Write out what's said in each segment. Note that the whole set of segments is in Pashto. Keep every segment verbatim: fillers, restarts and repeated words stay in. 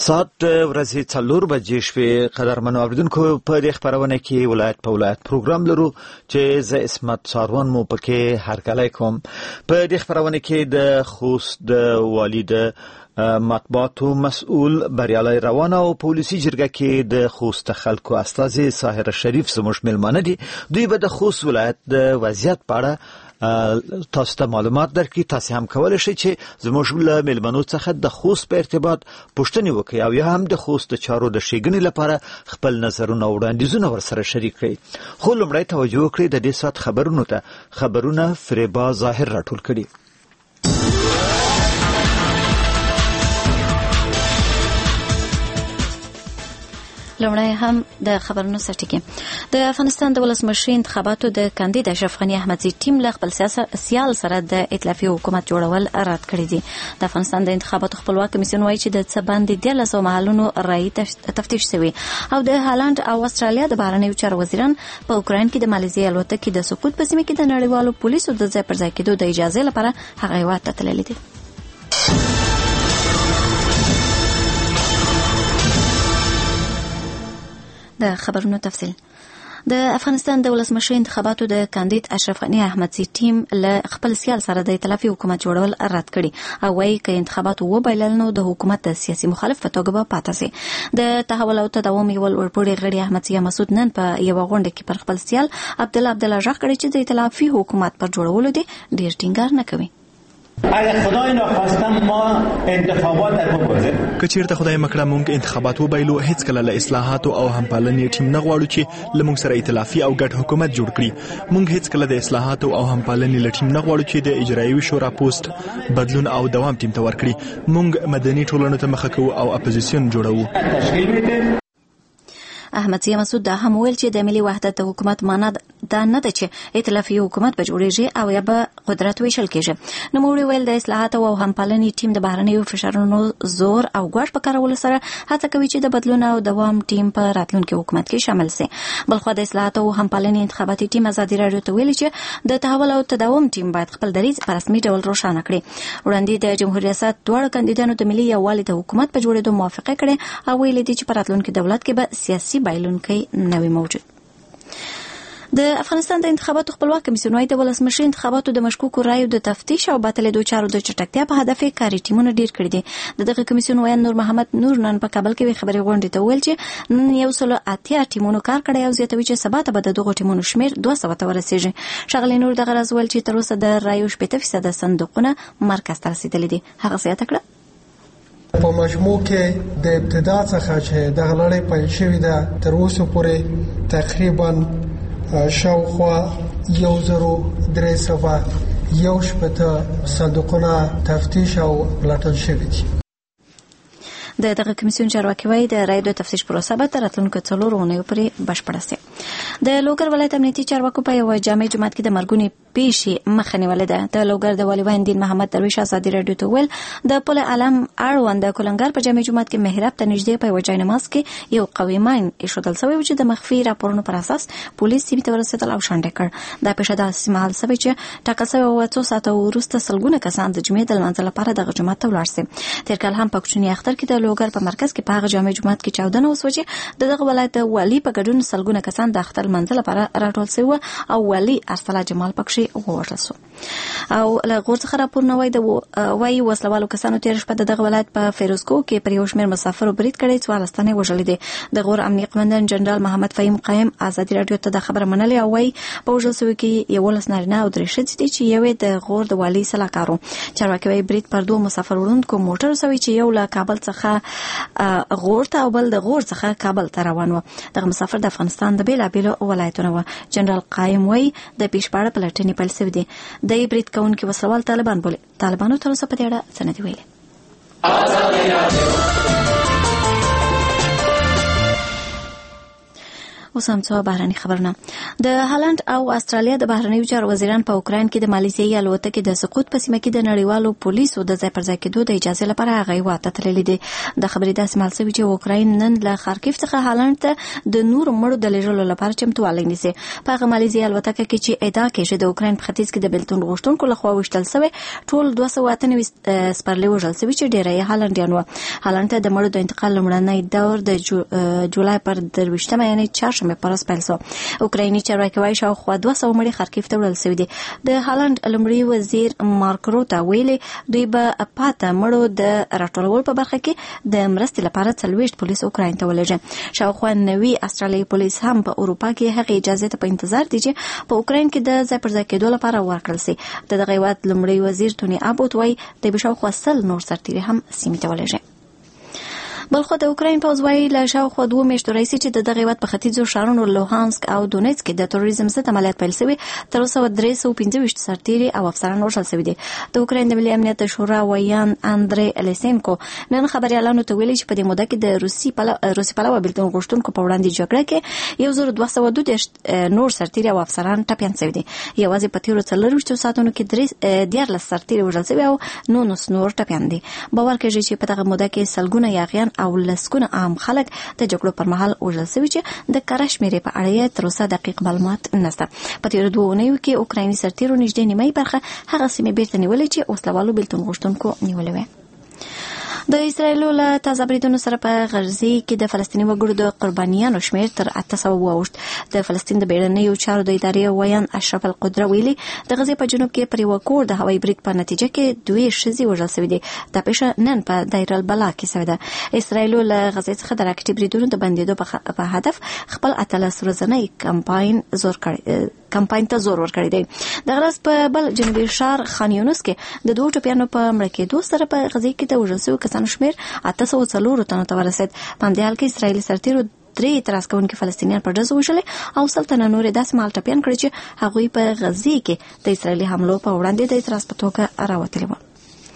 سات ورځې څلور بجې شوې. قدرمنو اوریدونکو په دې خبرونه کې ولایت په ولایت پروګرام لرو چې زه اسمت ساروان مو پکې هرکلی کوم. په دې خبرونه کې د خوست د والي د مطبوعاتو مسؤل بریالي روان او پولیسي جرګه کې د خوست خلکو استازي ساحر شریف زموږ ملمانه دي. دوی به د خوست ولایت د وضعیت په اړه تاسو ته معلومات درکړي. تاسو هم کولای شئ چې زموږ له ملمنو څخه د خوست په ارتباط پوښتنې وکړئ او یا هم د خوست د چارو د ښېګڼې لپاره خپل نظرونه او وړاندیزونه ورسره شریک کړئ. خو لومړی توجه وکړئ د دې ساعت خبرونو ته. خبرونه فریبا ظاهر راټول کړي. لومړی هم د خبرونو سرټکی. د افغانستان د ولسمشر انتخاباتو د کاندید اشرف غنی احمدزي ټیم له خپل سیال سره د ائتلافي حکومت جوړول رد کړی دي. د افغانستان د انتخاباتو خپلواک کمیسیون وایي چې د څه باندې دیارلس محلونو رایې تفتیش شوي او د هالند او استرالیا د بهرنیو چارو وزیران په اوکراین کې د مالیزیا الوتکې د سقوط په سیمه کې د نړیوالو پولیسو د ځای پر ځای کېدو د اجازه لپاره هغه هیواد ته تللي دي. د خبرونو تفصیل. د افغانستان د ولسمشر انتخاباتو د کاندید اشرف غنی احمدزي ټیم له خپل سیال سره د ائتلافي حکومت جوړول رد کړي او وايي چې انتخابات وبایلل نو د حکومت د سیاسي مخالف په توګه به پاتې شي. د تحول او تداوم یو ورپوړي غړي احمدزي مسعود نن په یو غونډه کې پر خپل سیال عبد الله عبد الله ژغ کړی چې د ائتلافي حکومت پر جوړولو دي ډیر ټینګار نه کوي. اگر خدای ناخواسته ما انتخابات در بگذاریم که چیرته خدای مکړه مونږ انتخابات وبایلو هیڅ کله له اصلاحات او همپالنې ټیم نه غواړو چې لمونږ سره ائتلافي او ګډ حکومت جوړ کړي. مونږ هیڅ کله د اصلاحات او همپالنې له ټیم نه غواړو چې د اجرایوي شورا پوسټ بدلون او دوام ټیم ته ورکړي. مونږ مدني ټولنو ته مخه کوو او اپوزیسیون جوړوو. تشکیل میدیم. احمدزي مسعود دا هم ویل چې د ملي وحدت د حکومت معنا دا نه ده چې ائتلافي حکومت به جوړیږي او یا به قدرت ویشل کېږي. نو موږ ویل د اصلاحات او همپالنې ټیم د بهرنیو فشارونو زور او ګواښ په کارولو سره هڅه کوي چې د بدلون او دوام ټیم په راتلونکي حکومت کې شامل شي. بلخو د اصلاحات او همپالنې انتخاباتي ټیم ازادي راډیو ته ویلي چې د تحول او تداوم ټیم باید خپل دریځ په رسمي ډول روښانه کړي. وړاندې د جمهوریت ریاست دواړو کاندیدانو د ملي یووالي د حکومت په جوړېدو موافقه کړې او ویلي دي چې په راتلونکي دولت کې به سیاسي بایلونکی نوی موجود. د افغانستان د انتخاباتو خپلواک کمیسیون وايي د ولسمشر انتخاباتو د مشکوکو رایو د تفتیش او باطلېدو چارو د چټکتیا په هدف کاري ټیمونه ډیر کړي دي. د دغه کمیسیون وایي نور محمد نور نن په کابل کې خبري غونډې ته ویل چې نن یو سل اتیا ټیمونو کار کړی او زیاتوي چې سبا ته به د دغو ټیمونو شمیر دوه سوه ته ورسیږي. شغلې نور دغه راز ویل چې تر اوسه د رایو شپږ فیصد صندوقونه مرکز ته رسیدلي دي. هغه زیاته کړه په مجموع کې د ابتدا څخه چې د غلړې پیل شوې ده تر اوسه پورې تقریبا شاوخوا یو زرو درې سوه یو شپېته صندوقونه تفتیش او پلټل شوي دي. د دغه کمیسیون چارواکي وايي د رایو د تفتیش پروسه به تر راتلونکو څلورو اونیو پورې بشپړه شي. د لوګر ولایت امنیتي چارواکو په یوه جامع جماعت کې د مرګونې پیښې مخه نیولې ده. د لوګر د والي وحیدالدین محمد درویش ازادي راډیو ته ویل د پل علم اړوند د کولنګار په جامع جماعت کې محراب ته نږدې په یوه ځای نماز کې یو قوي ماین ایښودل شوی و چې د مخفي راپورونو پر اساس پولیس سیمې ته ورسېدل او شنډې کړ. دا پیښه داسې مهال شوې چې ټاکل شوې وه څو ساعته وروسته سلګونه کسان د جمعې د لمانځه لپاره دغه جومات ته ولاړ شي. تېر کال هم په کوچني اختر کې د لوګر په مرکز کې په هغه جامع جومات کې چاودنه وسوه چې د دغه ولایت والي په ګډون سلګونه کسان د اختر لمانځه لپاره راټول شوي او والي ارسلا جمال پکښې ووژل شو. او له غور څخه راپورونه وایي د وایي وسلوالو کسانو تېره شپه د دغه ولایت په فیروزکو کې پر یو شمېر مسافرو برید کړی، څوارلس تنې وژلي دي. د غور امنیه قمندان جنرال محمد فهیم قایم ازادي راډیو ته دا خبره منلې او وایي په وژل شویو کې یولس نارینه او درې ښځې دي چې یو یې د غور د والي سلاکار و. چارواکي وایي برید پر دوه مسافر وړونکو موټرو شوی چې یو له کابل څخه غور ته او بل د غور څخه کابل ته روان و. دغه مسافر د افغانستان د بېلابېلو ولایتونو و. جنرال قایم وایي د پیش په اړه پلټنې پیل شوې دي. د برید کوونکي وسلوال طالبان بولي. طالبانو تر اوسه په دې اړه څه نه دي ویلي. اوس هم څو بهرني خبرونه. د هالند او استرالیا د بهرنیو چارو وزیران په اوکراین کې د مالیزیایي الوتکې د سقوط په سیمه کې د نړیوالو پولیسو د ځای پر ځای کېدو د اجازه لپاره هغه واته تللي دي. د خبرې داسې مال شوی چې اوکراین نن له خارکیف څخه هالند ته د نور مړو د لیږلو لپاره چمتووالی نیسي. په هغه مالیزیایي الوتکه کې چې ادعا کېږي د اوکراین په ختیځ کې د بیلتون غوښتونکو لخوا وشتل شوی ټول دوه سوه اته نوي سپرلي وژل شوي چې ډیری یې هالندیان وو. هالند ته د مړو د انتقال لومړنی دور د جولای پر درویشتمه یعنې چهارشنبې پر ورځ پیل شو. اوکرایني چارواکي وايي شاوخوا دوه سوه مړي خارکیف ته وړل شوي دي. د هالند لومړي وزیر مارک روتا ویلي دوی به پاته مړو د راټولولو په برخه کې د مرستې لپاره څلوېښت پولیس اوکراین ته ولېږي. شاوخوا نوي استرالیایي پولیس هم په اروپا کې هغې اجازې ته په انتظار دي چې په اوکراین کې د ځای پر ځای کېدو لپاره ورکړل شي. د دغه هېواد لومړي وزیر توني ابوت وايي دوی به شاوخوا سل نور سرتیري هم سیمې ته ولېږي. بلخو د اوکراین پوځ وايي له شاوخوا دوه میاشتو راهیسې چې د دغه هېواد په ختیځو ښارونو لوهانسک او دونیتسک کې د تروریزم ضد عملیات پیل شوي. تر اوسه درې سوه پنځه ویشت سرتیري او افسران وژل شوي دي. د اوکراین د ملي امنیت شورا ویان اندرې الیسینکو نن خبریالانو ته ویلي چې په دې موده کې د روسي پلوه روسي پلوه بیلتون غوښتونکو په وړاندې جګړه کې یو زر دوه سوه دوه دېرش نور سرتیري او افسران ټپیان شوي دي. یوازې په تېرو څلرویشتو ساعتونو کې درې دیارلس سرتیري وژل شوي او نولس نور ټپیان دي. باور کېږي چې په دغه موده کې سلګونه یاغیان او لسګونه عام خلک د جګړو پر مهال وژل شوي چې د کره شمېرې په اړه یې تر اوسه دقیق معلومات نشته. په تېرو دوو اونیو کې اوکرایني سرتیرو نږدې نیمایي برخه هغه سیمې بیرته نیولې چې وسلوالو بیلتون غوښتونکو نیولې وې. د اسرایل له تازه بریدونو سره په غزه کې د فلسطیني وګړو د قربانیانو شمېر تر اته سوه واوښت. د فلسطین د بیړنیو چارو د ادارې ویان اشرف القدره ویلي د غزې په جنوب کې پر یوه کور د هوایي برید په نتیجه کې دوې ښځې وژل شوي دي. دا پیښه نن په دیر البلا کې شوې ده. اسرایل له غزې څخه د راکټي بریدونو د بندېدو په هدف خپل اتلس ورځنی کمپاین زور کړی کمپاین ته زور ورکړی دی. د غرض په بل جنوبي ښار خان یونس کې د دوو ټپیانو په مړه کېدو سره په غزې کې د وژل شویو کسانو شمېر اته سوه څلورو تنو ته ورسېد. په همدې حال کې اسرایلي سرتیرو درې اعتراض کوونکي فلسطینیان په ډزو وژلي او سل تنه نور یې داسې مهال ټپیان کړي چې هغوی په غزې کې د اسرایلي حملو په وړاندې د اعتراض په توګه راوتلي وو.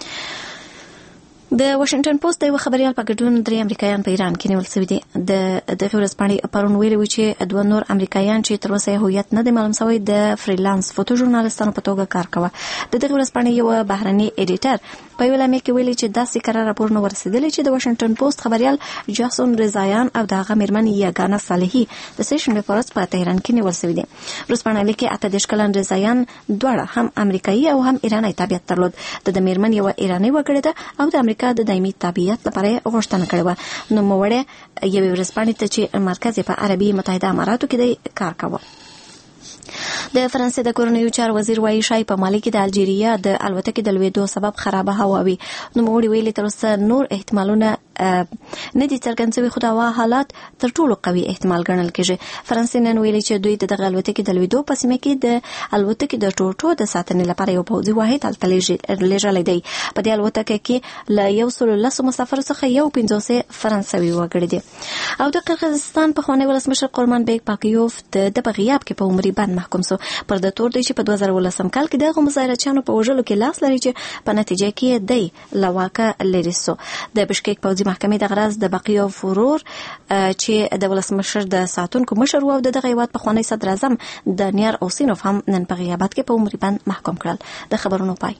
د واشنگټن پوسټ د یو خبريال په ګډون درې امریکایان په ایران کې نیول شوي دي. د دغه ورځپاڼې پرون ویلي و چې دوه نور امریکایان چې تر اوسه هویت نه دی معلوم شوی د فریلانس فوټو ژورنالستانو په توګه کار کوي. د دغه ورځپاڼې یو بهرني ایډیټر په یو لامل کې ویلي چې داسې قرار راپورونه ورسېدلي چې د واشنگټن پوسټ خبريال جاسون رضایان او د هغه میرمن یاګانا صالحي د سیشن په ورځ په تهران کې نیول شوي دي. ورځپاڼه لیکي اته دېرش کلن رضایان دواړه هم امریکایي او هم ایراني تابعیت درلود. د میرمن یو ایراني وګړه ده او د امریکا د دایمي تابعیت لپاره غوښتنه کړې وه. نو موړې یوې ورځپاڼې ته چې مرکز په عربي متحده اماراتو کې دی کار کاوه. د فرانسې د کورنیو چارو وزیر وايي شای په مالي کې د الجیریا د الوتکې د لوېدو سبب خرابه هوا وي. نو موړي ویلي تر اوسه نور احتمالونه نه دي څرګند شوي خو د هوا حالات تر ټولو قوي احتمال ګڼل کېږي. فرانسې نن ویلي چې دوی د دغه الوتکې د لوېدو په سیمه کې د الوتکې د ټوټو د ساتنې لپاره یو پوځي واحد هلته لېږلی دی. په دې الوتکه کې له یو سلو لسو مسافرو څخه یو پنځوس فرانسوي وګړي دي. او د قرغیزستان پخوانی ولسمشر قرمان بیک پاکیوف د ده په غیاب کې په عمري بند محکوم شو. پر د تور دی چې په دوه زره ولسم کال کې دغه مظاهرچیانو په وژلو کې لاس لري چې په نتیجه کې دی له واکه لرې شو. د بشکیک پوځي محکمې دغه راز د باقیوف ورور چې د ولسمشر د ساتونکو مشر و او د دغه هېواد پخوانی صدر اعظم دانیار اوسینوف هم نن په غیابت کې په عمري بند محکوم کړل. د خبرونو پای.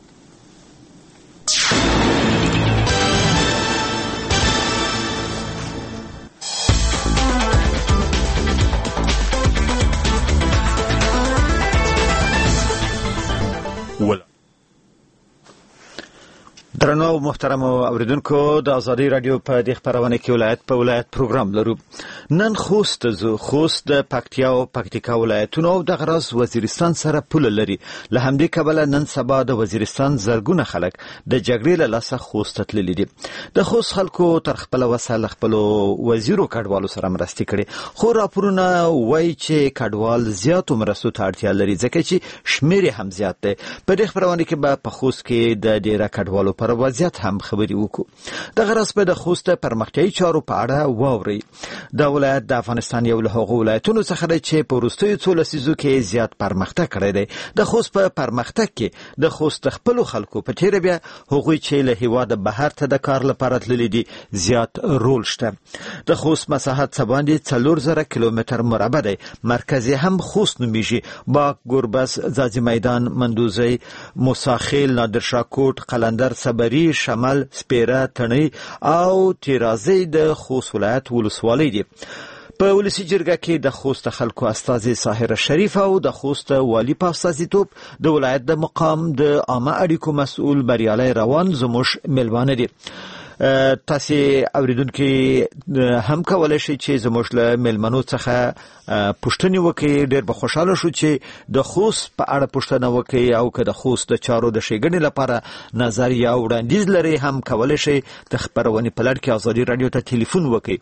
درنو محترم اوریدونکو د ازادي رادیو په دې خبرونه کې ولایت په ولایت پروګرام لرو. نن خوست زو خوست د پکتیا او پکتیکا ولایتونو د غرض وزیرستان سره پول لري. له همدې کبله نن سبا د وزیرستان زرګونه خلک د جګړې له لاسه خوست تللي دي. د خوست خلکو تر خپل وسه خپل وزیرو کډوالو سره مرستې کړي خو راپورونه وایي چې کډوال زیاتو مرستو ته اړتیا لري ځکه چې شمیر هم زیات دی. په دې خبرونه کې به په خوست کې د ډیره کډوالو پر پر وضعیت هم خبري وکړو. د غرض په د خوست پرمختیايي چارو په اړه واوري. د ولایت د افغانستان یو له هغو ولایتونو څخه دی چې په وروستیو څو لسیزو کې زیات پرمختګ کړی دی. د خوست په پرمختګ کې د خوست خپلو خلکو په تیره بیا هغوی چې له هیواده بهر ته د کار لپاره تللي دي زیات رول شته. د خوست مساحت څه باندې څلور زره کیلومتر مربع دی. مرکز هم خوست نومیږي. باغ، گربز، ځاځي میدان، مندوزی، موساخیل، نادرشاکوټ، قلندر، صبري، شمل، سپیره، تڼۍ او تیرازی د خوست ولایت ولسوالۍ دي. په ولسی جرګه کې د خوست خلکو استازي ساحره شریف او د خوست والی په استازیتوب د ولایت د مقام د عامه اړیکو مسؤل بریالي روان زموږ ملوانه دي. تاسو اوریدونکو هم کولای شئ چې زموږ له ملمنو څخه پوښتنې وکړئ. ډېر به خوشاله شو چې د خوست په اړه پوښتنه وکړئ او که د خوست د چارو د ښېګڼې لپاره نظر یا وړاندیز لرئ هم کولای شئ د خپرونې په لړ کې ازادي راډیو ته ټلیفون وکړئ.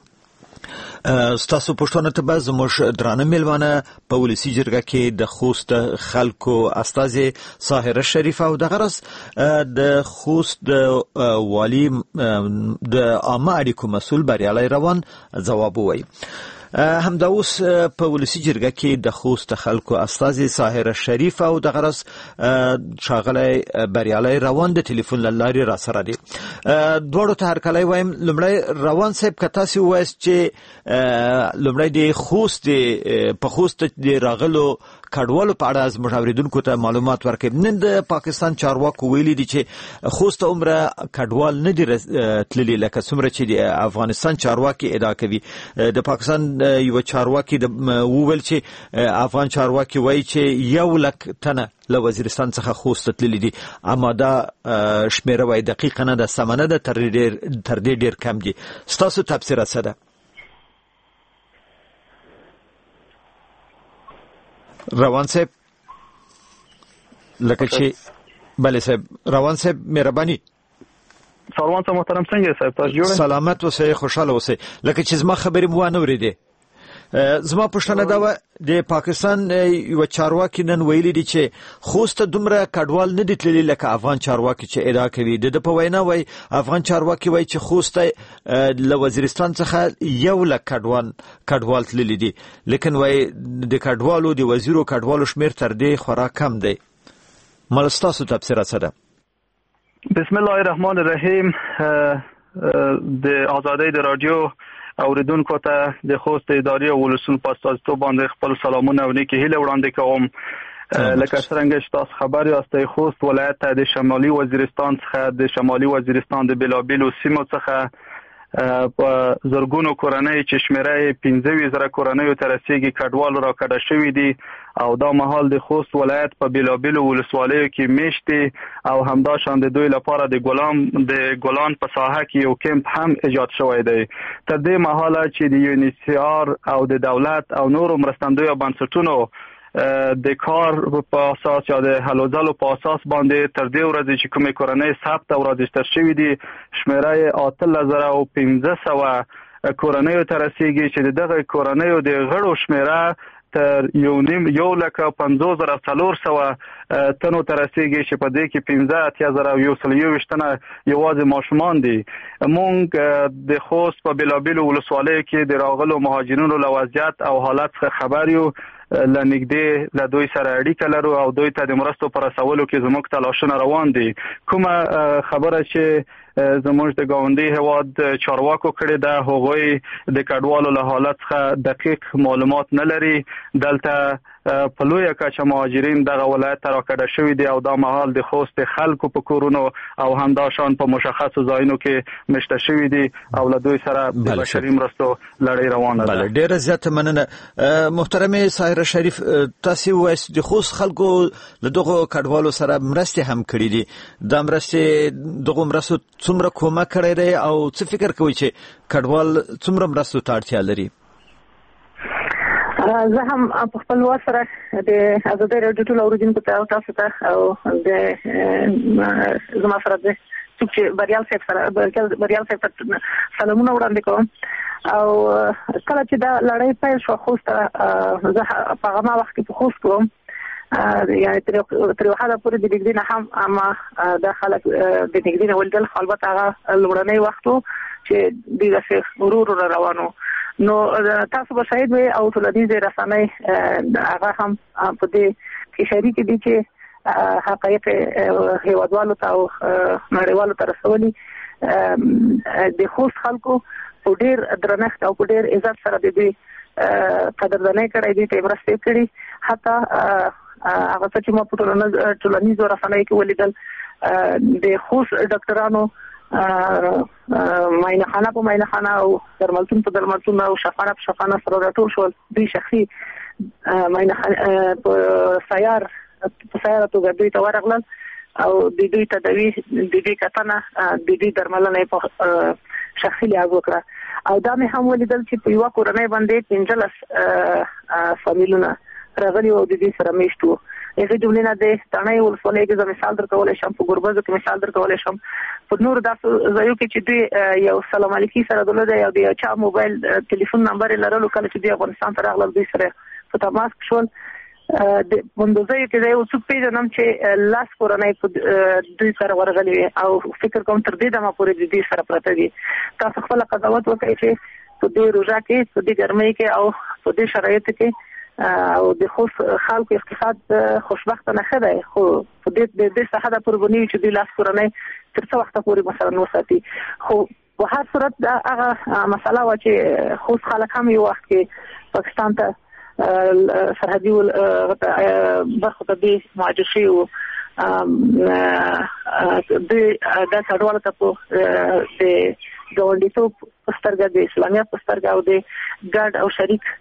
ستاسو پوښتنه ته به زموږ درانه مېلمانه په ولسي جرګه کې د خوست خلکو استازي ساحره شریف او د غرض د خوست د والی د عامه اړیکو مسؤل بریالي روان ځواب ووایي. همدا اوس په ولسی جرګه کې د خوست خلکو استازي ساحره شریف او د غرض شاغلی بریالي روان د ټلیفون لاري را سره دي. دوړو ته هرکلی وایم. لمړی روان صاحب که تاسو وایست چې لمړی د خوست په خوست د راغلو کډوالو په اړه زموږ اوریدونکو ته معلومات ورکړئ. نن د پاکستان چارواکو ویلي دي چې خوست عمره کډوال نه دي تللي لکه څومره چې د افغانستان چارواکي ادعا کوي. د پاکستان یو چارواکي وویل چې افغان چارواکي وایي چې یو لک تنه له وزیرستان څخه خوست تللي دي، اما دا شمیره وایي دقیقه نه ده، سمه نه ده، تر دې ډېر کم دي. ستاسو تبصره څه ده؟ روان صاحب لکه چې بله صاحب روان صاحب مهرباني. سلام ته محترم څنګه صاحب تاسو جوړ؟ سلامت اوسئ، خوشاله اوسئ. لکه چې زما خبرې مو وانه اورېدې. زما پوښتنه دا وه د پاکستان یو چارواکي نن ویلي دي چې خوست دومره کډوال نه دي تللي لکه افغان چارواکي چې ادعا کوي. د ده په وینا وایي افغان چارواکي وایي چې خوست له وزیرستان څخه یو لک کډوال کډوال تللي دي، لیکن وایي د کډوالو د وزیرو کډوالو شمیر تر دې خورا کم دی. مال ستاسو تبصره څه ده؟ بسم الله الرحمن الرحیم. د آزادۍ د رادیو اوریدونکو ته د خوست اداري او ولسمشر په استازیتوب باندې خپل سلامونه او نیکې هیلې وړاندې کوم. لکه څنګه چې تاسو خبر یاست خوست ولایت د شمالي وزیرستان څخه د شمالي وزیرستان د بېلابېلو سیمو څخه په زرګونو کورنۍ چې شمیره پنځه زره کورنۍ ته رسیږي کډوال راکډه شوي دي او دا مهال د خوست ولایت په بېلابېلو ولسوالیو کې میشتي او همداشان د دوی لپاره د ګلان د ګلان په ساحه کې یو کمپ هم ایجاد شوی دی. تر دې مهاله چې د یونیسیار او د دولت او نورو مرستندویو بنسټونو د کار په اساس یا د هلو ځلو په اساس باندې تر دې ورځې چې کومې کورنۍ ثبت او راجستر شوي دي شمیره اتلس زره او پنځه سوه کورنیو ته رسیږي چې د دغه کورنیو د غړو شمیره تر یو نیم یو لک پنځوس زره څلور سوه تنو ته رسیږي چې په دې کې پنځه اتیا زره او یو سل یوویشت تنه یوازې ماشومان دي. موږ د خوست په بېلابېلو ولسوالیو کې د راغلو مهاجرینو له وضعیت او حالت څخه خبر یو. لنګدې له دوی سره اړیکه لرو او دوی ته د مرستو پر رسولو کې زموږ تلاشونه روان دي. کومه خبره چې زموږ د ګاونډي هیواد چارواکو کړې ده هغوی د کډوالو له حالت څخه دقیق معلومات نه لري. دلته په لویه کچه مهاجرین دغه ولایت ته راکډه شوي دي او دا مهال د خوست خلکو په کورونو او همداشان په مشخصو ځایونو کې مشته شوي دي او له دوی سره د بشري مرستو لړۍ روانه ده. بله، ډېره زیاته مننه. محترمې ساحره شریف، تاسو وایست د خوست خلکو له دغو کډوالو سره مرستې هم کړي دي. دا مرستې دغو مرستو څومره کومک کړی دی او څه فکر کوئ چې کډوال څومره مرستو ته اړتیا لري؟ زه هم په خپل وار سره د ازادۍ راډیو ټول اوریدونکو ته او تاسو ته او د زما سره د څوک چې بریال صاحب سره بریال صاحب ته سلامونه وړاندې کوم. او کله چې دا لړۍ پیل شوه خوست زه په هغه وخت کې په خوست وم یعنی تر تر حدا پورې د نګدي نه هم اما د خلک د نګدي نه ولدل خلبت هغه لوړنۍ وختو چې د څه ورور روانو نو تاسو به شاید وي او ټولنیزې رسنۍ هغه هم په دې کې شریک دي چې حقایق هیوادوالو ته او نړیوالو ته رسولي د خوست خلکو په ډیر درنښت او په ډیر عزت سره د دې قدردانۍ کړې دي ته مرسته کړې حتی هغه چې ما په ټولنیزو رسنیو کې ولیدل د خوست ډاکټرانو ماینه خانه په ماینه خانه او درملتون په درملتون او شفانه په شفانه سره راټول شول دوی شخصي ماینه په سیار په سیار توګه دوی ته ورغلل او د دوی تداوی د دې کتنه د دې درملنه په شخصي لحاظ وکړه او دا مې هم ولیدل چې په یو کورنۍ باندې پنځلس فامیلونه راغلي او د دې سره میشتو هغه جملې نه ده تنه ولسوالۍ کې د مثال درکول شم په ګوربزو کې مثال درکول شم په نور داسو ځایو کې چې دوی یو سلام علیکي سره دلته یو د چا موبایل ټلیفون نمبر لرلو کله چې د افغانستان ته راغلل دوی سره په تماس شول د مندوزي کې یو څو پیژنم چې لاس کورنۍ په دوی سره ورغلي او فکر کوم تر دې دمه پورې د دې سره پراته دي تاسو خپل قضاوت وکړئ چې په دې روزه کې په دې ګرمۍ کې او په دې شرایطو کې او د خوش خلکو اقتصاد خوشبخت نه خده خو په دې د څه حدا پرونی چې د لاس کورنۍ تر څو وخت پورې مثلا وساتي خو په هر صورت دا هغه مسله و چې خوش خلک هم یو وخت کې پاکستان ته سرحدي برخه ته دي مهاجر شي او د د کډوالو ته په د ګوندیتوب پسترګه د اسلامیت پسترګه او د ګډ او شریک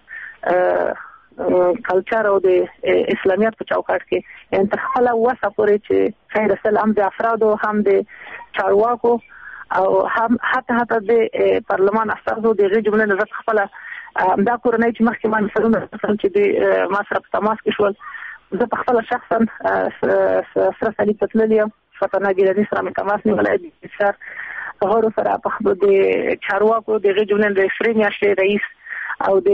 کلچر او د اسلامیت په چوکاټ کې ان تر خپل وسه پورې چې خیر سلام د افرادو هم د چارواکو او هم حتی حتی د پارلمان استازو د جمله نظر خپل دا کورنۍ چې مخکې ما مثلا چې د ما سره په تماس کې شول زه په خپل شخصا سره سړي پتللیم فتنه ګیرانی سره مې تماس نیولای دي سر هغه سره په خپل د چارواکو د جمله د فریمیاشتې رئیس او د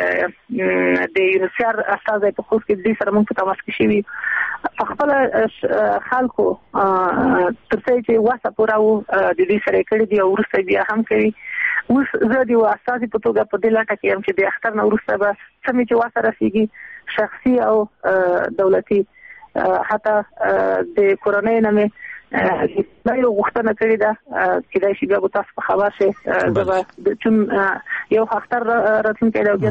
د یونیسر اساس په خوست کې د سره موږ په تماس کې شي په خپل خلکو تر څو چې واسه پوراو د دې سره کړي دی او ورسته بیا هم کوي اوس زه د اساس په توګه په دې لاټه کې هم چې د اختر نو ورسته به سمې چې واسه رسیږي شخصي او دولتي حتی د کورنۍ نامه دا یو غوښتنه کړې ده چې دا شی بیا تاسو په خبر شي دا چې یو اختر راتلونکي دا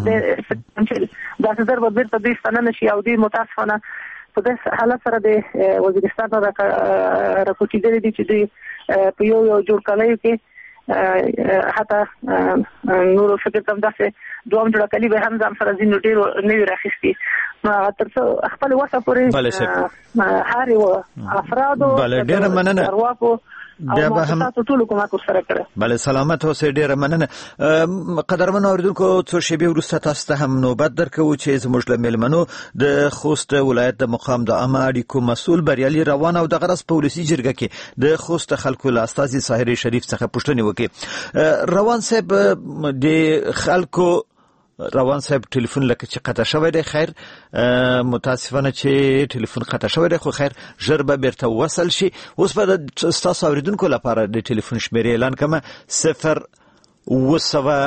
چې دا څه به بیرته دوی ستنه شي او دوی متاسفانه په دې حالت سره د وزیرستان را راکوټېدلې دي چې دوی په یو یو جوړ کړی کې حتی نور فکر کوم داسې دوام جوړ کړي به هم ځم سره ځینې ډېر نوی راخستي تر څو خپل وسه پورې هر یو افرادو ډېر مننه ارواکو بیا به هم تاسو ټول کومه کو سره کړه بله سلامت اوسئ ډېر مننه قدرمن اوریدونکو څو شیبې وروسته تاسو ته هم نوبت درکوو چې زموږ له میلمنو د خوست ولایت د مقام د عامه اړیکو مسؤل بریالي روان او د غرض په ولسي جرګه کې د خوست خلکو له استازي ساحر شریف څخه پوښتنه وکړي روان صاحب د خلکو روان صاحب ټلیفون لکه چې قطع شوی دی خیر متاسفانه چې ټلیفون قطع شوی دی خو خیر ژر به بیرته وصل شي اوس به ستاسو اوریدونکو لپاره د ټلیفون شمیرې اعلان کوم صفر اوه سوه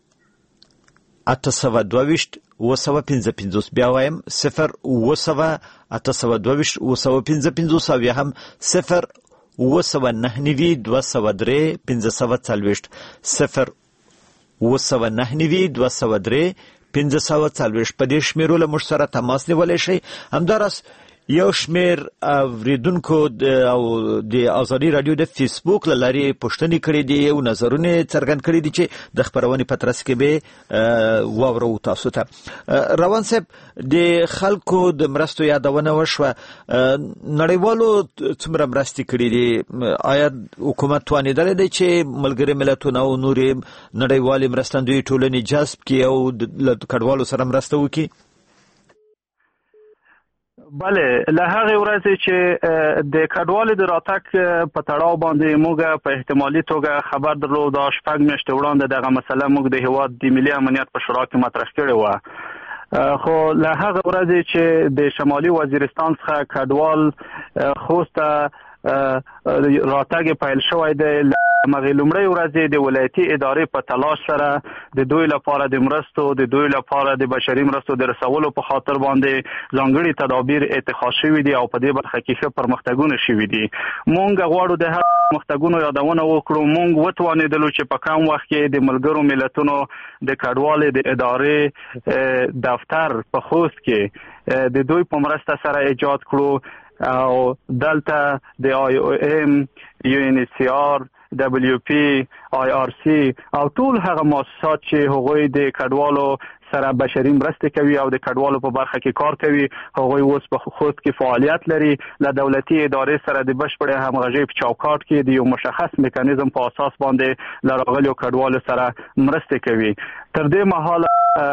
اته سوه دوه ویشت اوه سوه پنځه پنځوس بیا وایم صفر اوه سوه اته سوه دوه ویشت اوه سوه پنځه پنځوس او یا هم صفر اوه سوه نهه نوي دوه سوه درې پنځه سوه څلوېښت صفر اوه سوه نهه نوي دوه سوه درې پنځه سوه څلوېښت په دې شمیرو له موږ سره تماس نیولی شئ همداراز یو شمیر اوریدونکو او د آزادي رادیو د فیسبوک له لارې پوښتنې کړې دي او نظرونه څرګند کړي دي چې د خپرونې په ترڅ کې به واورو تاسو ته روان صاحب د خلکو د مرستو یادونه وشوه نړیوالو څومره مرستې کړي دي آیا حکومت توانېدلی دی چې ملګري ملتونه او نورې نړیوالې مرستندویې ټولنې جذب کړي او له کډوالو سره مرسته وکړي بله له هغه ورځې چې د کډوالو د راتګ په تړاو باندې موږ په احتمالي توګه خبر درلود دا شپږ میاشتې وړاندې دغه مسله موږ د هیواد د ملي امنیت په شورا کې مطرح کړې وه خو له هغه ورځې چې د شمالي وزیرستان څخه کډوال خوست راتګ پیل شوی دی، مغې لومړۍ ورځې د ولایتي ادارې په تلاش سره د دوی لپاره د مرستو د دوی لپاره د بشري مرستو د رسولو په خاطر باندې ځانګړي تدابیر اتخاذ شوي دي او په دې برخه کې ښه پرمختګونه شوي دي. مونږ غواړو د هغو پرمختګونو یادونه وکړو. مونږ وتوانېدلو چې په کم وخت کې د ملګرو ملتونو د کډوالۍ د ادارې دفتر په خوست کې د دوی په مرسته سره ایجاد کړو او دلته د آی او ام، یو ان ایچ سی آر، دبلیو پی، آی آر سی او ټول هغه مؤسسات چې هغوی د کډوالو سره بشري مرستې کوي او د کډوالو په برخه کې کار کوي، هغوی اوس په خوست کې فعالیت لري. له دولتي ادارې سره د بشپړې همغږۍ په چوکاټ کې د یو مشخص میکانیزم په اساس باندې له راغلیو کډوالو سره مرستې کوي. تر دې مهاله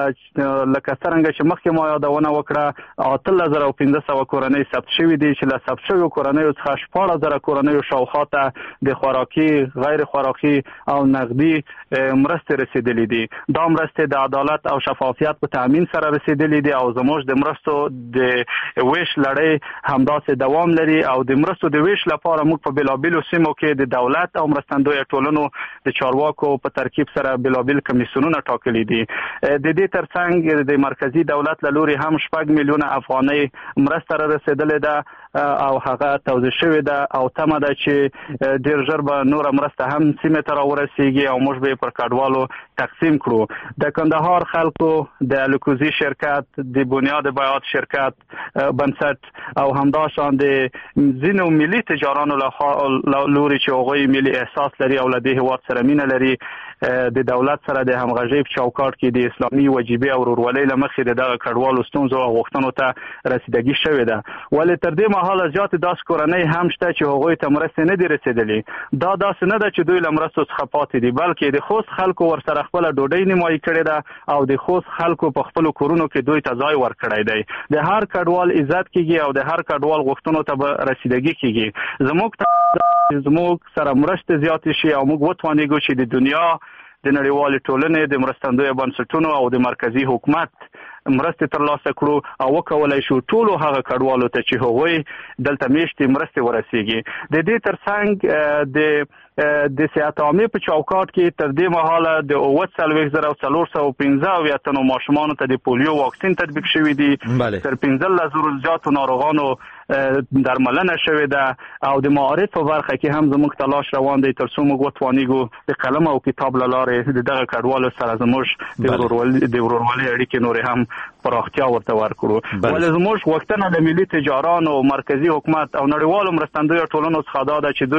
لکه څرنګه چې مخکې ما یادونه وکړه، اتلس زره پنځه سوه کورنۍ ثبت شوي دي چې له ثبت شویو کورنیو څخه شپاړس زره کورنیو شاوخوا ته د خوراکي، غیر خوراکي او نقدي مرستې رسیدلې دي. دا مرستې د عدالت او شفافیت په تامین سره رسیدلې دي او زموږ د مرستو د ویش لړۍ همداسې دوام لري او د مرستو د ویش لپاره موږ په بېلابېلو سیمو کې د دولت او مرستندویه ټولنو د چارواکو په ترکیب سره بېلابېل کمیسیونونه ټاکلي دي. د دې ترڅنګ د مرکزی دولت له لوري هم شپږ میلیونه افغانۍ مرسته را رسیدلې ده او هغه توزیع شوې ده او تمه ده چې ډېر ژر به نوره مرسته هم سیمې ته راورسیږي او موږ به یې پر کډوالو تقسیم کړو. د کندهار خلکو د الکوزي شرکت، د بنیاد بیات شرکت بنسټ او همداشان د ځینو ملي تجارانو له لوري چې هغوی ملي احساس لري او له دې هېواد سره مینه لري، د دولت سره د همغږۍ په چوکاټ کې د اسلامي وجیبې او ورورولۍ له مخې د دغه کډوالو ستونزو او غوښتنو ته رسیدګي شوې ده. ولې تر دې مهاله زیاتې داسې کورنۍ هم شته چې هغوی ته مرستې نه دي رسېدلې. دا داسې نه ده چې دوی له مرستو څخه پاتې دي، بلکې د خوست خلکو ورسره خپله ډوډۍ نیمایي کړې ده او د خوست خلکو په خپلو کورونو کې دوی ته ځای ورکړی دی. د هر کډوال عزت کېږي او د هر کډوال غوښتنو ته به رسیدګي کېږي. زموږ ته زموږ سره مرستې زیاتې شي او موږ وتوانېږو چې د دنیا د نړیوالې ټولنې د مرستندویه بنسټونو او د مرکزي حکومت مرستې ترلاسه کړو او وکولای شو ټولو هغه کډوالو ته چې هغوی دلته میشتي مرستې ورسیږي. د دې ترڅنګ د د صحت عامې په چوکاټ کې تر دې مهاله د اووه څلوېښت زره او څلور سوه پنځه اویا تنو ماشومانو ته د پولیو واکسین تطبیق شوي دي. تر پنځلس زرو زیاتو ناروغانو درملنه شوې ده او د معارف په برخه کې هم زموږ تلاش روان دی تر څو موږ وتوانېږو د قلم او کتاب له لارې د دغه کډوالو سره زموږ د ورورولۍ اړیکې نورې هم پراختیا ورته ورکړو. ولې زموږ غوښتنه د ملي تجارانو، مرکزي حکومت او نړیوالو مرستندویه ټولنو څخه دا ده چې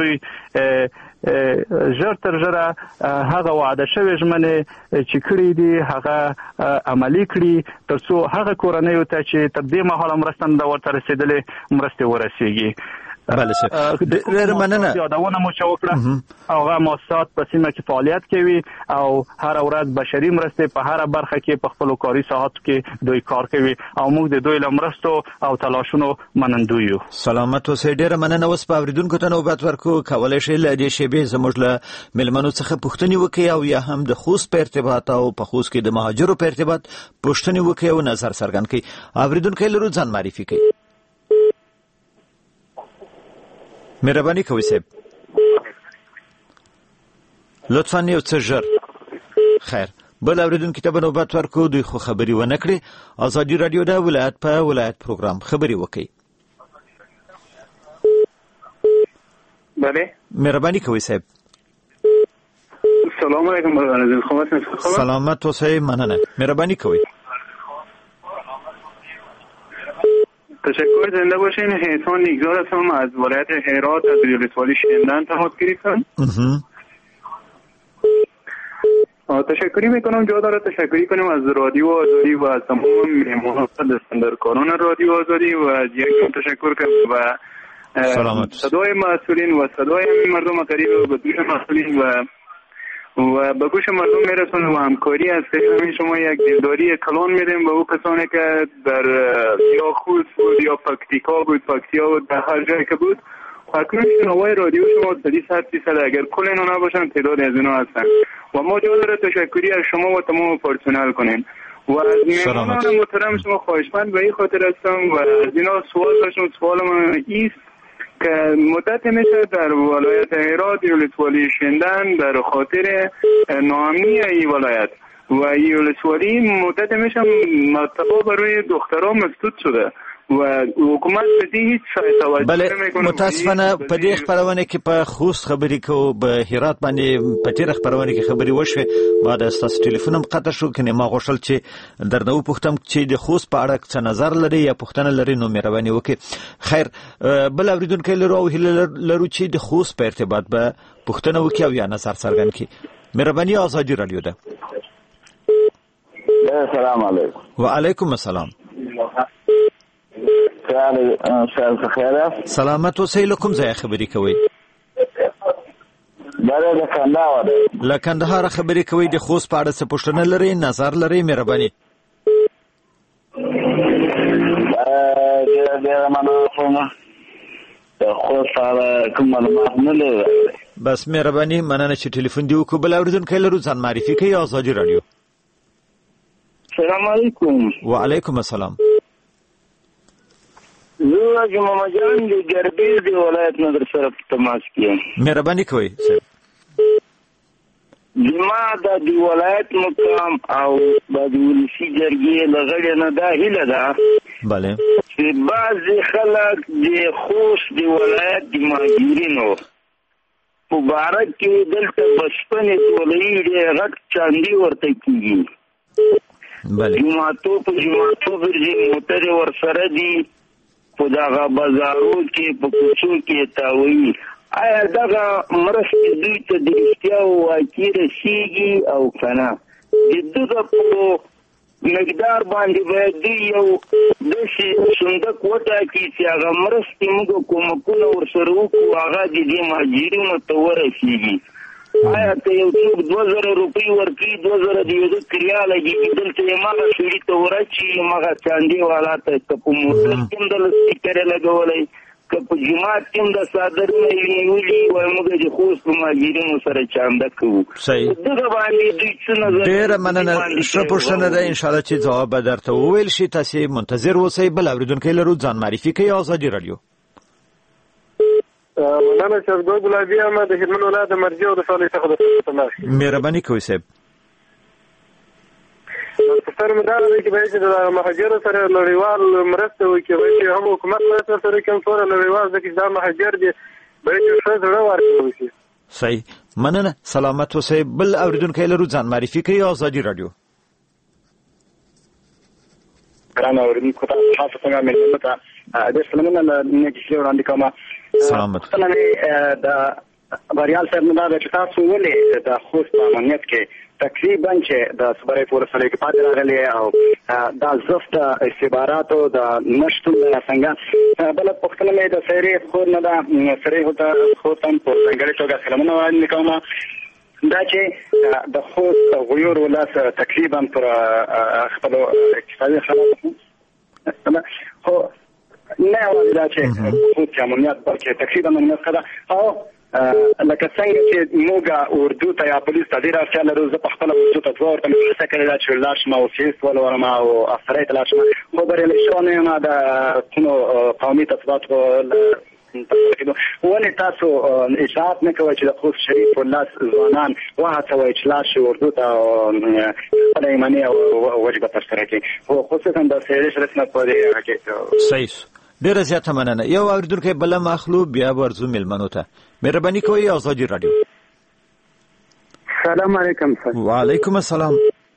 دوی ژر تر ژره هغه وعده شوې ژمنې چې کړي دي هغه عملي کړي تر څو هغه کورنیو ته چې تر دې مهاله مرسته نه ده ورته رسېدلې مرستې ورسیږي. بله صاحب، ډېره مننه. یادونه مو چې وکړه هغه مؤسسات په سیمه کې فعالیت کوي او هره ورځ بشري مرستې په هره برخه کې په خپلو کاري ساعتو کې دوی کار کوي او موږ د دوی له مرستو او تلاشونو منندوی یو. سلامت اوسئ. ډېره مننه. اوس په اورېدونکو ته نوبت ورکو. کولی شئ له دې شیبې زموږ له مېلمنو څخه پوښتنې وکړئ او یا هم د خوست په ارتباط او په خوست کې د مهاجرو په ارتباط پوښتنې وکړئ او نظر څرګند کړئ. اورېدونکی لرو، ځان معرفي کړئ. مهرباني کوئ صاحب، لطفا یو څه ژر. خیر، بل اورېدونکي ته به نوبت ورکړو. دوی خو خبرې ونه کړې. ازادي راډیو د ولایت په ولایت پروګرام خبرې وکړئ. بله، مهرباني کوئ صاحب. سلام علیکم. سلامت اوسئ. مننه. مهرباني کوئ. تشکر. زنده باشین. احسان نیکزاد هستم از ولایت هرات از ولسوالی شیندن تماس گرفتم. تشکری میکنم. جا داره تشکری کنیم از رادیو آزادی و از تمام مهمانان دستاندرکاران رادیو آزادی و از یک تشکر کنیم و صدای مسئولین و صدای مردم قریب به گوش مسئولین و و به گوش مردم میرسونه و همکاری از طریق شما یک دلداری کلان میدیم به او کسانی که در یا خوست بود یا پکتیکا بود، پکتیا بود، در هر جایی که بود. اکنون شنوای رادیو شما صد درصد اگر کل اینا نباشن تعداد از اینا هستن و ما جا داره تشکری از شما و تمام پرسنل کنیم و از مهمانان محترم شما خواهشمند به این خاطر هستم و از اینا سوال داشتم. سوال من ایست که مدت میشه در ولایت هرات ولسوالی شندن در خاطر ناامنی این ولایت و این ولسوالی مدت میشه مرتبا برای دخترها مسدود شده و حکومت به هیچ توجه بله نمیکنه. متاسفانه په دې خبرونه کې په خوست خبرې کو به هرات باندې په تیر خبرونه کې خبرې وشوه ما د تاسو ټلیفون هم قطع شو کنه ما غوښتل چې درنو پوښتم چې د خوست په اړه څه نظر لري یا پوښتنه لري نو مهرباني وکړئ. خیر بل اوریدونکو لرو او هیله لرو چې د خوست په ارتباط به پوښتنه وکړي او یا نظر څرګند کړي. مهرباني آزادي رادیو ده. السلام علیکم. وعلیکم السلام. سلامت اوسئ. له کوم ځای خبرې کوئ؟ دا د کندهار. له کندهار خبرې کوئ. د خوست په اړه څه پوښتنه لرئ نظر لرئ مهرباني؟ ډېره مننه. د خوست په اړه کوم معلومات نه لرم. بس مهرباني مننه چې ټلیفون دی وکړو. بل اوریدونکی لرو ځان معرفي کوي. آزادي رادیو. السلام علیکم. وعلیکم السلام. زه جمعه جان د ګربیر دی ولایت نه در سره په تماس کې. مهرباني کوئ. زما د دی ولایت مقام او د ولسی جرګې لغړې نه دا هیله ده بله چې بعضې خلک د خوست د ولایت د مهاجرینو په باره کې دلته بشپنې ټولۍ ډېر غټ چاندي ورته کېږي. جوماتو په جوماتو ګرځي موټرې ورسره دي په دغه بازارو کې په کوڅو کې تاویي. آیا دغه مرستې دوی ته د رښتیا واقعي رسېږي او که نه د دغه په مقدار باندې باید دوی یو داسې صندوق وټاکي چې هغه مرستې موږ کومکونه ورسره وکړو هغه د دې مهاجرینو ته ورسېږي. آیا که یو څوک دوه زره روپۍ ورکوي دوه زره د یو ده کریا لګېږي دلته یې مغه سړي ته ورچي مغه چاندې والا ته که په موټر کې هم د سپیکرې لګولی که په جومات کې هم د څادرونه یې نیولي وایي موږ د خوست په مهاجرینو سره چانده کوو. دغه باندې دوی څه نظر ډېره مننه. ښه پوښتنه ده انشاءالله چې ځواب به درته وویل شي. تاسې منتظر اوسئ. بل اورېدونکی لرو ځان معرفي کوي. آزادي رادیو. مولانا شهزاد ګلابي احمد د هلمند ولایت د مرجع ولسوالۍ څخه د تماس. مهرباني کوئ صاحب. پوښتنه مې دا ده چې باید چې د مهاجرو سره نړیوال مرسته وکړي باید چې هم حکومت مرسته سره وکړي هم ټوله نړیوال ځکه چې دا مهاجر دي باید چې ښه زړه ورکړل شي. صحیح مننه. سلامت اوسئ. بل اورېدونکی لرو ځان معرفي کوي. آزادي رادیو. ګران اورېدونکو تاسو څنګه مېلمه ته ډېر سلامونه له نږدې وړاندې کوم. سلامت. پوښتنه مې د بریال صاحب نه دا ده چې تاسو ولې د خوست په امنیت کې تقریبا چې د صبرۍ په ولسوالۍ کې پاتې راغلي او دا زفت استخباراتو د نشتون د څنګه. بله پوښتنه مې د سریح خور نه ده. سریح ته خور ته هم په ځانګړې توګه سلامونه وړاندې کوم. دا چې د خوست غیور ولس تقریبا پر خپلو اقتصادي حالاتو خو نه یوازې دا چې خوست امنیت بلکې تقریبا امنیت ښه ده او لکه څنګه چې موږ اردو ته یا پولیس ته ډېره اړتیا لرو. زه په خپله اردو ته دوه ورته مې هڅه کړې ده چې لاړ شم او سیست ولولم او افسرۍ ته لاړ شم خو بریالی شوی نه یم د کومو قومي تعصباتو ولې تاسو اشاعت نه کوئ چې د خوست شریف ولس ځوانان وهڅوئ چې لاړ شي اردو ته خپله ایماني وجبه ترسره کړي خو خصوصا د سیریش رسمت په دې هغه کې. صحیح. ډېره زیاته مننه. یو اورېدونکی بله مخلو بیا ورځو مېلمنو ته. مهرباني کوئ. آزادي رادیو. سلام علیکم سر. وعلیکم السلام.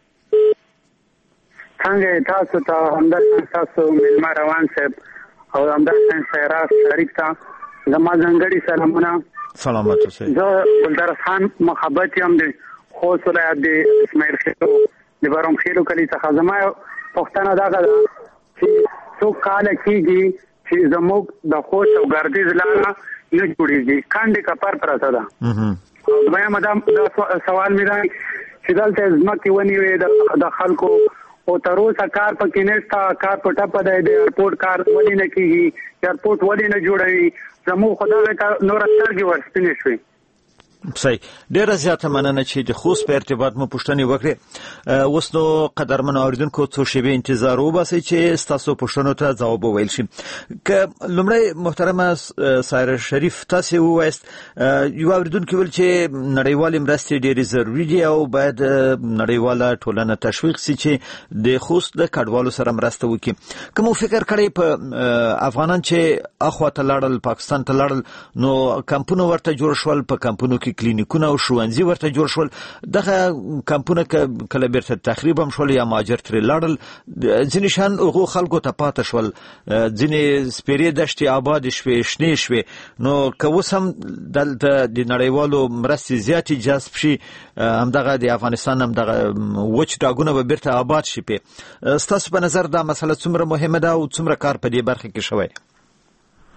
څنګه تاسو ته همداسې تاسو مېلمه روان صاحب او همداسې سیراج شریف ته زما ځانګړي سلامونه. سلامت اوسئ. زه ګلدرس خان محبت یم د خوست ولایت د اسماعیل خیلو د بارم خیلو کلي څخه. زما پوښتنه دغه ده چې څو کاله کېږي چې زموږ د خوست او ګردیز لاره نه جوړېږي کاندې کپر پرته ده. دویمه دا سوال مې دی چې دلته ځمکې ونیوې د خلکو او تر اوسه کار پکې نشته. کار په ټپه دی. د ایرپورټ کار ولې نه کېږي؟ ایرپورټ ولې نه جوړوي؟ زموږ خو دغه نوره سترګې ورسپینې شوې. صحیح. ډیره زیاته مننه چې د خوست په ارتباط مو پوښتنې وکړې. اوس نو قدرمنو اوریدونکو څو شیبې انتظار وباسئ چې ستاسو پوښتنو ته ځواب وویل شي. که لومړی محترمه سایره شریف تاسو ووایست یو اوریدونکو ول چې نړیوال مرستې ډېرې ضروري دي او باید نړیواله ټولنه تشویق شي چې د خوست د کډوالو سره مرسته وکړي. کوم فکر کړی په افغانان چې اخوا ته لاړل پاکستان ته لاړل نو کمپونه ورته جوړ شول، په کمپونو کې کلینیکونه او ښوونځي ورته جوړ شول، دغه کمپونه کله بیرته تخریب هم شول یا مهاجر ترې لاړل، ځینې شان هغو خلکو ته پاتې شول، ځینې سپیرې دښتې آباد شوې شنې شوې. نو که اوس هم دلته د نړیوالو مرستې زیاتې جذب شي همدغه د افغانستان همدغه وچ ډاګونه به بیرته آباد شي. په ستاسو په نظر دا مسله څومره مهمه ده او څومره کار په دې برخه کې شوی؟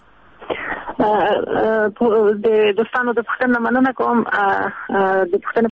د دوستانو د پوښتنې مننه کوم. د پوښتنې